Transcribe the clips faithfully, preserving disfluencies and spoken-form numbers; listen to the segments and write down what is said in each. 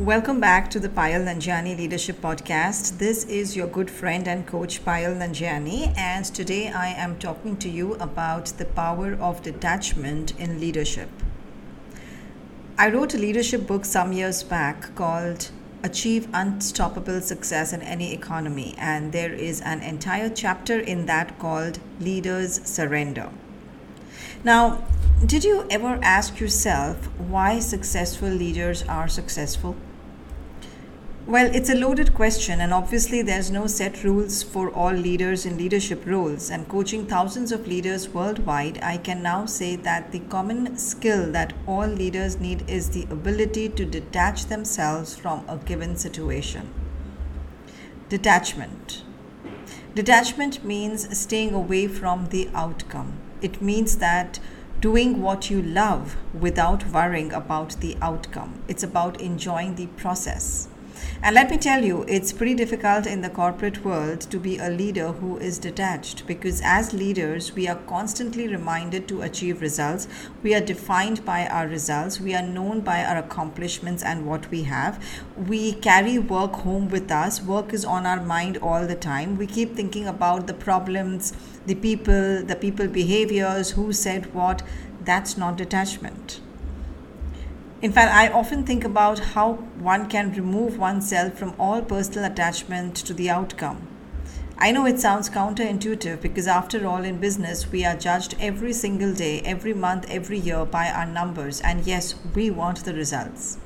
Welcome back to the Payal Nanjiani Leadership Podcast. This is your good friend and coach Payal Nanjiani, and today I am talking to you about the power of detachment in leadership. I wrote a leadership book some years back called Achieve Unstoppable Success in Any Economy, and there is an entire chapter in that called Leaders Surrender. Now, did you ever ask yourself why successful leaders are successful? Well, it's a loaded question, and obviously, there's no set rules for all leaders in leadership roles. And coaching thousands of leaders worldwide, I can now say that the common skill that all leaders need is the ability to detach themselves from a given situation. Detachment. Detachment means staying away from the outcome. It means that doing what you love without worrying about the outcome. It's about enjoying the process. And let me tell you, it's pretty difficult in the corporate world to be a leader who is detached, because as leaders, we are constantly reminded to achieve results. We are defined by our results. We are known by our accomplishments and what we have. We carry work home with us. Work is on our mind all the time. We keep thinking about the problems, the people, the people behaviors, who said what. That's not detachment. In fact, I often think about how one can remove oneself from all personal attachment to the outcome. I know it sounds counterintuitive because, after all, in business, we are judged every single day, every month, every year by our numbers. And yes, we want the results.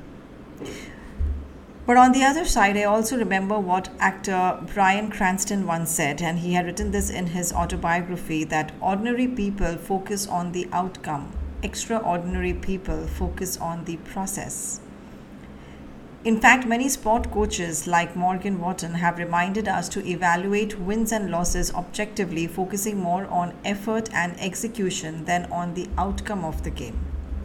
But on the other side, I also remember what actor Bryan Cranston once said, and he had written this in his autobiography, that ordinary people focus on the outcome. Extraordinary people focus on the process. In fact, many sport coaches like Morgan Wotton have reminded us to evaluate wins and losses objectively, focusing more on effort and execution than on the outcome of the game.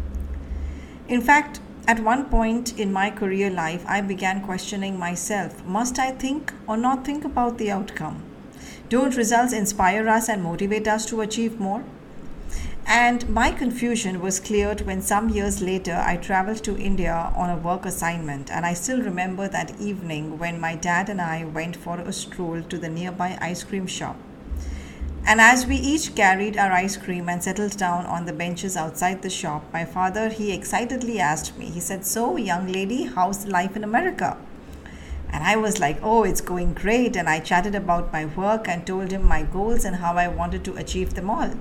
In fact, at one point in my career life, I began questioning myself. Must I think or not think about the outcome? Don't results inspire us and motivate us to achieve more? And my confusion was cleared when some years later I traveled to India on a work assignment, and I still remember that evening when my dad and I went for a stroll to the nearby ice cream shop. And as we each carried our ice cream and settled down on the benches outside the shop, my father, he excitedly asked me, he said, "So, young lady, how's life in America?" And I was like, "Oh, it's going great." And I chatted about my work and told him my goals and how I wanted to achieve them all.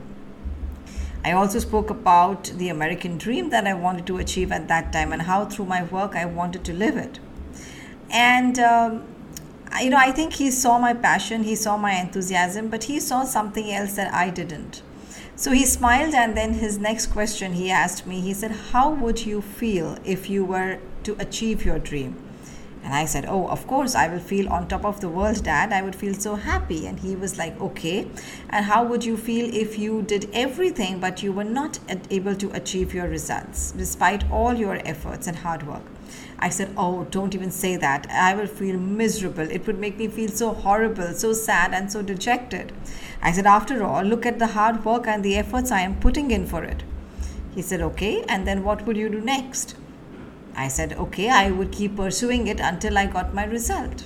I also spoke about the American dream that I wanted to achieve at that time and how through my work I wanted to live it. And, um, you know, I think he saw my passion, he saw my enthusiasm, but he saw something else that I didn't. So he smiled, and then his next question he asked me, he said, "How would you feel if you were to achieve your dream?" And I said, "Oh, of course, I will feel on top of the world, Dad. I would feel so happy." And he was like, "Okay. And how would you feel if you did everything but you were not able to achieve your results, despite all your efforts and hard work?" I said, "Oh, don't even say that. I will feel miserable. It would make me feel so horrible, so sad, and so dejected." I said, "After all, look at the hard work and the efforts I am putting in for it." He said, "Okay. And then what would you do next?" I said, "Okay, I would keep pursuing it until I got my result."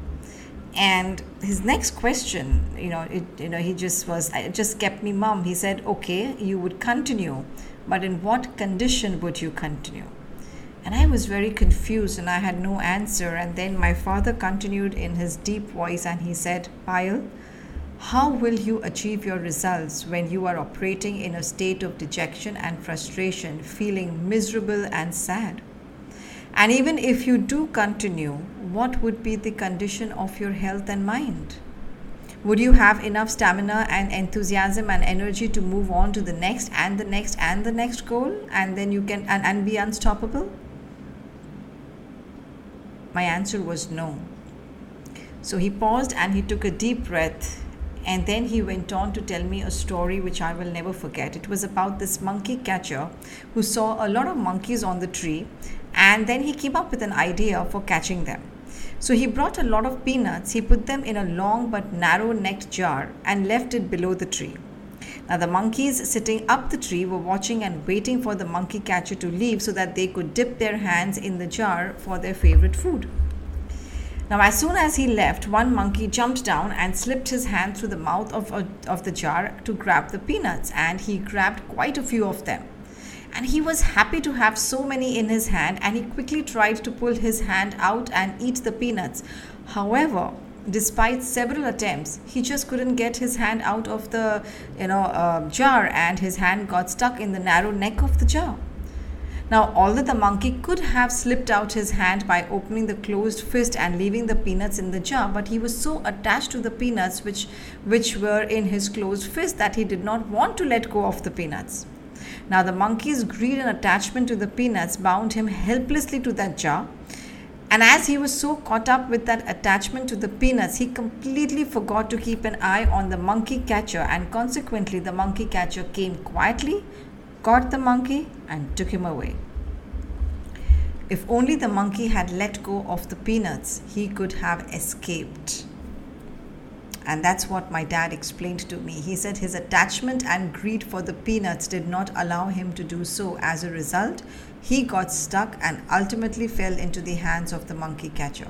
And his next question, you know, it, you know, he just was, it just kept me mum. He said, "Okay, you would continue, but in what condition would you continue?" And I was very confused and I had no answer. And then my father continued in his deep voice and he said, "Payal, how will you achieve your results when you are operating in a state of dejection and frustration, feeling miserable and sad? And even if you do continue, what would be the condition of your health and mind? Would you have enough stamina and enthusiasm and energy to move on to the next and the next and the next goal, and then you can and, and be unstoppable?" My answer was no. So he paused and he took a deep breath, and then he went on to tell me a story which I will never forget. It was about this monkey catcher who saw a lot of monkeys on the tree, and then he came up with an idea for catching them. So he brought a lot of peanuts, he put them in a long but narrow-necked jar and left it below the tree. Now, the monkeys sitting up the tree were watching and waiting for the monkey catcher to leave so that they could dip their hands in the jar for their favorite food. Now, as soon as he left, one monkey jumped down and slipped his hand through the mouth of, of the jar to grab the peanuts, and he grabbed quite a few of them. And he was happy to have so many in his hand, and he quickly tried to pull his hand out and eat the peanuts. However, despite several attempts, he just couldn't get his hand out of the you know uh, jar, and his hand got stuck in the narrow neck of the jar. Now, although the monkey could have slipped out his hand by opening the closed fist and leaving the peanuts in the jar, but he was so attached to the peanuts which, which were in his closed fist that he did not want to let go of the peanuts. Now, the monkey's greed and attachment to the peanuts bound him helplessly to that jar. And as he was so caught up with that attachment to the peanuts, he completely forgot to keep an eye on the monkey catcher, and consequently, the monkey catcher came quietly, caught the monkey, and took him away. If only the monkey had let go of the peanuts, he could have escaped. And that's what my dad explained to me. He said his attachment and greed for the peanuts did not allow him to do so. As a result, he got stuck and ultimately fell into the hands of the monkey catcher.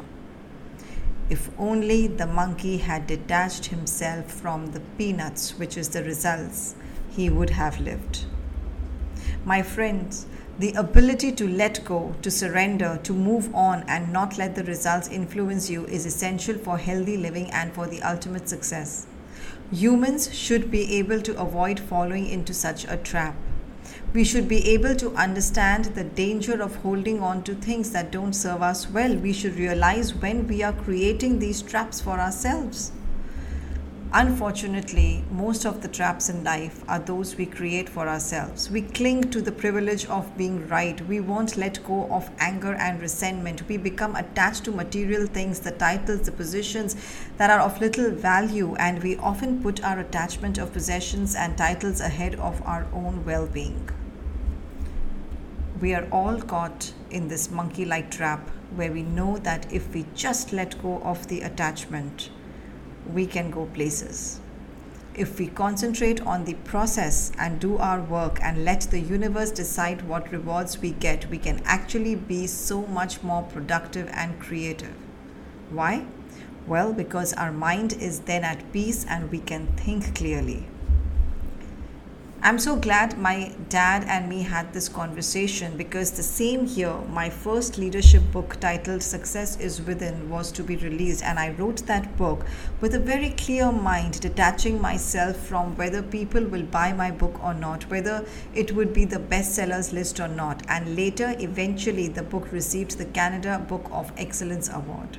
If only the monkey had detached himself from the peanuts, which is the results, he would have lived. My friends, the ability to let go, to surrender, to move on, and not let the results influence you is essential for healthy living and for the ultimate success. Humans should be able to avoid falling into such a trap. We should be able to understand the danger of holding on to things that don't serve us well. We should realize when we are creating these traps for ourselves. Unfortunately, most of the traps in life are those we create for ourselves. We cling to the privilege of being right. We won't let go of anger and resentment. We become attached to material things, the titles, the positions that are of little value, and we often put our attachment of possessions and titles ahead of our own well-being. We are all caught in this monkey-like trap where we know that if we just let go of the attachment, we can go places. If we concentrate on the process and do our work and let the universe decide what rewards we get, we can actually be so much more productive and creative. Why? Well, because our mind is then at peace and we can think clearly. I'm so glad my dad and me had this conversation, because the same year my first leadership book titled Success is Within was to be released, and I wrote that book with a very clear mind, detaching myself from whether people will buy my book or not, whether it would be the bestsellers list or not, and later eventually the book received the Canada Book of Excellence Award.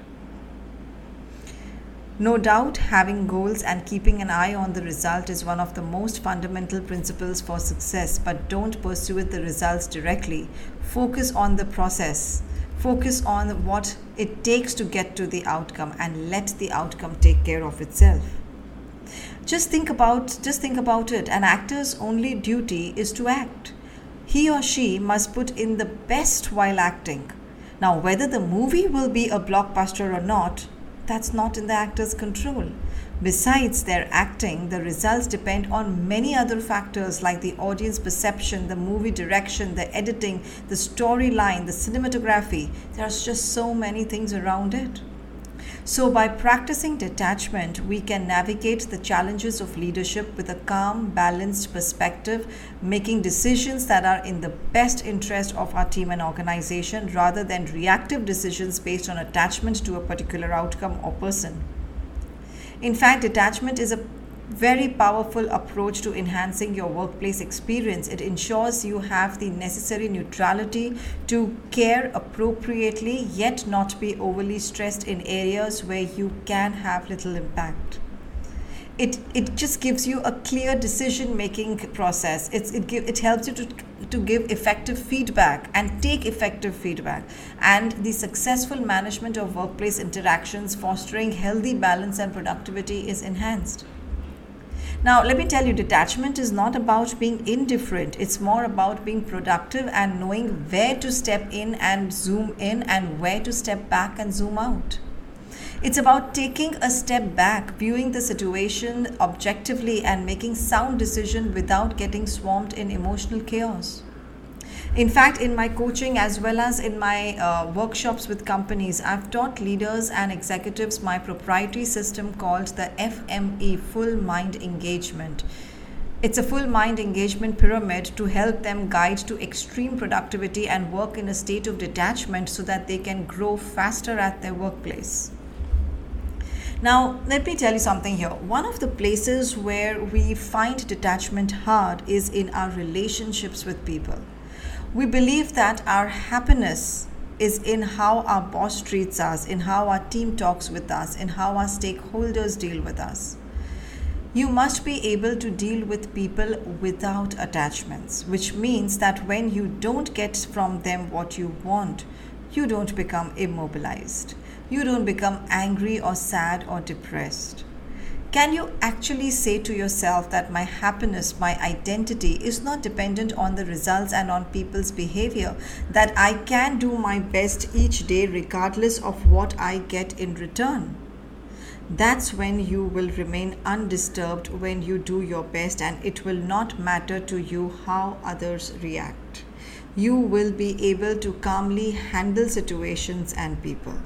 No doubt, having goals and keeping an eye on the result is one of the most fundamental principles for success, but don't pursue the results directly. Focus on the process. Focus on what it takes to get to the outcome and let the outcome take care of itself. Just think about, just think about it. An actor's only duty is to act. He or she must put in the best while acting. Now, whether the movie will be a blockbuster or not, that's not in the actor's control. Besides their acting, the results depend on many other factors like the audience perception, the movie direction, the editing, the storyline, the cinematography. There's just so many things around it. So by practicing detachment, we can navigate the challenges of leadership with a calm, balanced perspective, making decisions that are in the best interest of our team and organization rather than reactive decisions based on attachment to a particular outcome or person. In fact, detachment is a very powerful approach to enhancing your workplace experience. It ensures you have the necessary neutrality to care appropriately, yet not be overly stressed in areas where you can have little impact. It it just gives you a clear decision-making process. It's, it give, it helps you to, to give effective feedback and take effective feedback. And the successful management of workplace interactions, fostering healthy balance and productivity is enhanced. Now, let me tell you, detachment is not about being indifferent. It's more about being productive and knowing where to step in and zoom in and where to step back and zoom out. It's about taking a step back, viewing the situation objectively, and making sound decision without getting swamped in emotional chaos. In fact, in my coaching as well as in my uh, workshops with companies, I've taught leaders and executives my proprietary system called the F M E, Full Mind Engagement. It's a full mind engagement pyramid to help them guide to extreme productivity and work in a state of detachment so that they can grow faster at their workplace. Now, let me tell you something here. One of the places where we find detachment hard is in our relationships with people. We believe that our happiness is in how our boss treats us, in how our team talks with us, in how our stakeholders deal with us. You must be able to deal with people without attachments, which means that when you don't get from them what you want, you don't become immobilized. You don't become angry or sad or depressed. Can you actually say to yourself that my happiness, my identity is not dependent on the results and on people's behavior, that I can do my best each day regardless of what I get in return? That's when you will remain undisturbed when you do your best, and it will not matter to you how others react. You will be able to calmly handle situations and people.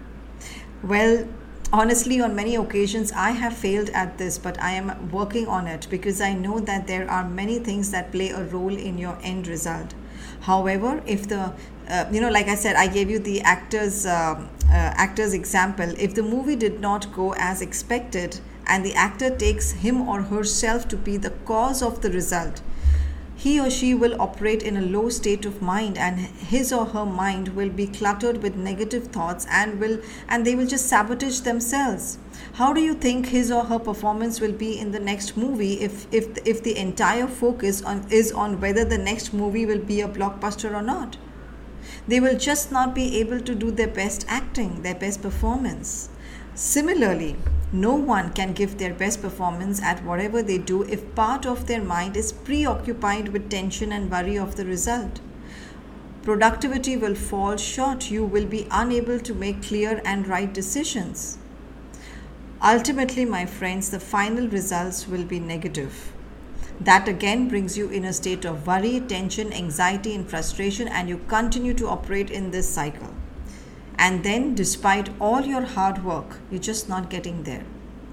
Well, honestly, on many occasions, I have failed at this, but I am working on it because I know that there are many things that play a role in your end result. However, if the, uh, you know, like I said, I gave you the actors, um uh, actors example. If the movie did not go as expected and the actor takes him or herself to be the cause of the result, he or she will operate in a low state of mind, and his or her mind will be cluttered with negative thoughts and will and they will just sabotage themselves. How do you think his or her performance will be in the next movie if if if the entire focus on is on whether the next movie will be a blockbuster or not? They will just not be able to do their best acting, their best performance. Similarly, no one can give their best performance at whatever they do if part of their mind is preoccupied with tension and worry of the result. Productivity will fall short. You will be unable to make clear and right decisions. Ultimately, my friends, the final results will be negative. That again brings you in a state of worry, tension, anxiety, and frustration, and you continue to operate in this cycle. And then, despite all your hard work, you're just not getting there.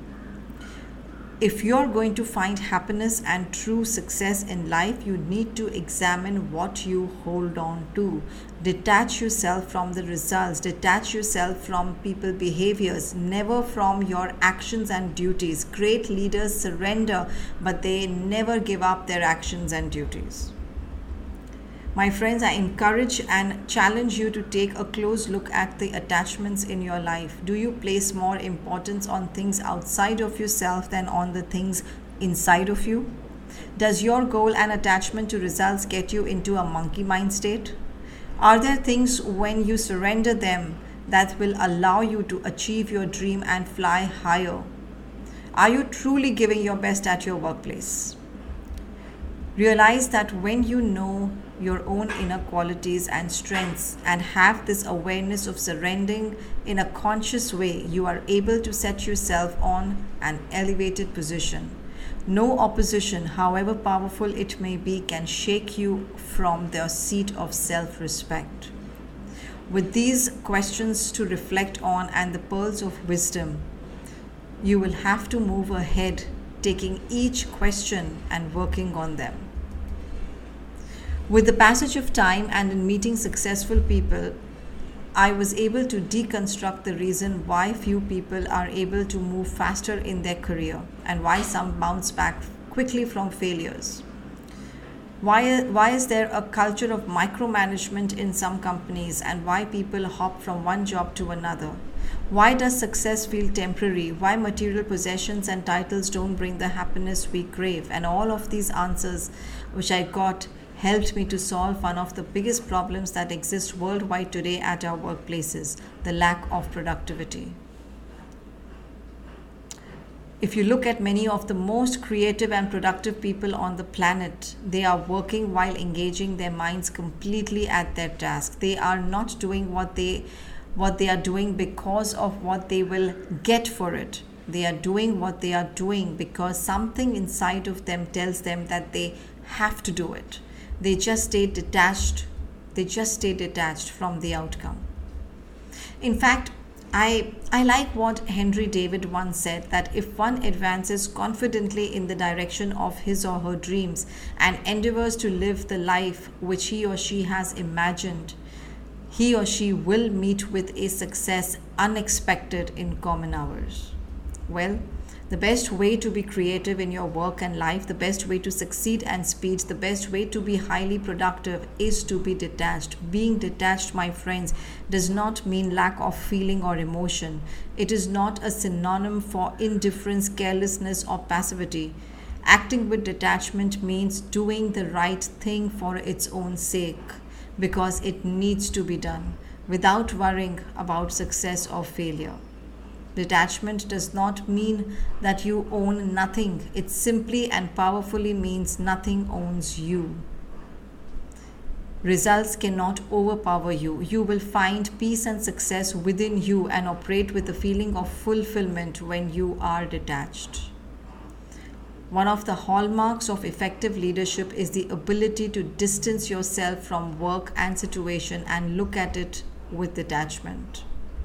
If you're going to find happiness and true success in life, you need to examine what you hold on to. Detach yourself from the results. Detach yourself from people behaviors, never from your actions and duties. Great leaders surrender, but they never give up their actions and duties. My friends, I encourage and challenge you to take a close look at the attachments in your life. Do you place more importance on things outside of yourself than on the things inside of you? Does your goal and attachment to results get you into a monkey mind state? Are there things when you surrender them that will allow you to achieve your dream and fly higher? Are you truly giving your best at your workplace? Realize that when you know your own inner qualities and strengths and have this awareness of surrendering in a conscious way, you are able to set yourself on an elevated position. No opposition, however powerful it may be, can shake you from the seat of self-respect. With these questions to reflect on and the pearls of wisdom, you will have to move ahead, taking each question and working on them. With the passage of time and in meeting successful people, I was able to deconstruct the reason why few people are able to move faster in their career and why some bounce back quickly from failures. Why, why is there a culture of micromanagement in some companies, and why people hop from one job to another? Why does success feel temporary? Why material possessions and titles don't bring the happiness we crave? And all of these answers which I got helped me to solve one of the biggest problems that exist worldwide today at our workplaces, the lack of productivity. If you look at many of the most creative and productive people on the planet, they are working while engaging their minds completely at their task. They are not doing what they what they are doing because of what they will get for it. They are doing what they are doing because something inside of them tells them that they have to do it. They just stay detached. They just stay detached from the outcome. In fact, I, I like what Henry David once said, that if one advances confidently in the direction of his or her dreams and endeavors to live the life which he or she has imagined, he or she will meet with a success unexpected in common hours. Well, the best way to be creative in your work and life, the best way to succeed and speed, the best way to be highly productive is to be detached. Being detached, my friends, does not mean lack of feeling or emotion. It is not a synonym for indifference, carelessness, or passivity. Acting with detachment means doing the right thing for its own sake, because it needs to be done, without worrying about success or failure. Detachment does not mean that you own nothing. It simply and powerfully means nothing owns you. Results cannot overpower you. You will find peace and success within you and operate with a feeling of fulfillment when you are detached. One of the hallmarks of effective leadership is the ability to distance yourself from work and situation and look at it with detachment.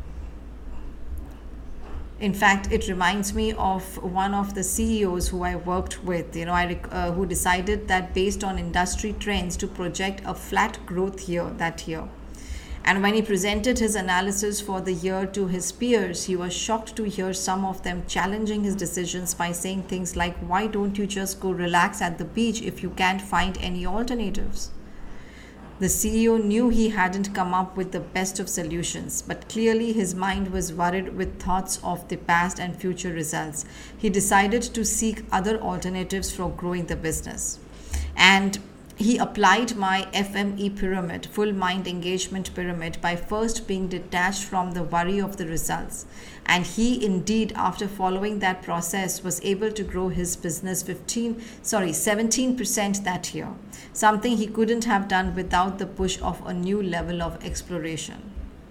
In fact, it reminds me of one of the C E Os who I worked with, you know, I, uh, who decided that based on industry trends to project a flat growth year that year. And when he presented his analysis for the year to his peers, he was shocked to hear some of them challenging his decisions by saying things like, "Why don't you just go relax at the beach if you can't find any alternatives?" The C E O knew he hadn't come up with the best of solutions, but clearly his mind was worried with thoughts of the past and future results. He decided to seek other alternatives for growing the business. And he applied my F M E pyramid, full mind engagement pyramid, by first being detached from the worry of the results. And he indeed, after following that process, was able to grow his business fifteen, sorry, seventeen percent that year, something he couldn't have done without the push of a new level of exploration.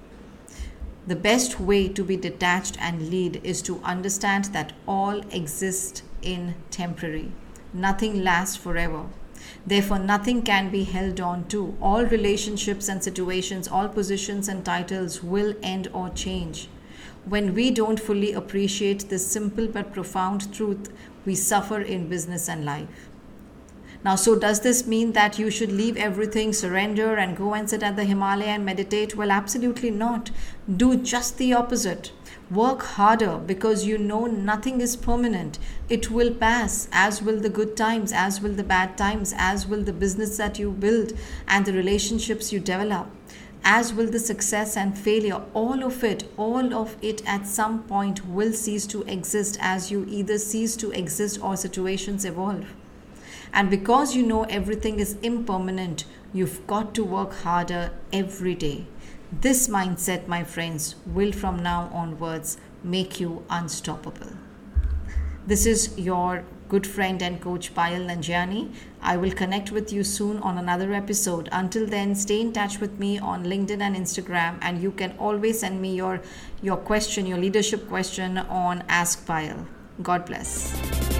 The best way to be detached and lead is to understand that all exists in temporary. Nothing lasts forever. Therefore, nothing can be held on to. All relationships and situations, all positions and titles will end or change. When we don't fully appreciate this simple but profound truth, we suffer in business and life. Now, so does this mean that you should leave everything, surrender, and go and sit at the Himalaya and meditate? Well, absolutely not. Do just the opposite. Work harder because you know nothing is permanent. It will pass, as will the good times, as will the bad times, as will the business that you build and the relationships you develop, as will the success and failure. All of it, all of it at some point will cease to exist as you either cease to exist or situations evolve. And because you know everything is impermanent, you've got to work harder every day. This mindset, my friends, will from now onwards make you unstoppable. This is your good friend and coach Payal Nanjiani. I will connect with you soon on another episode. Until then, stay in touch with me on LinkedIn and Instagram, and you can always send me your, your question, your leadership question on Ask Payal. God bless.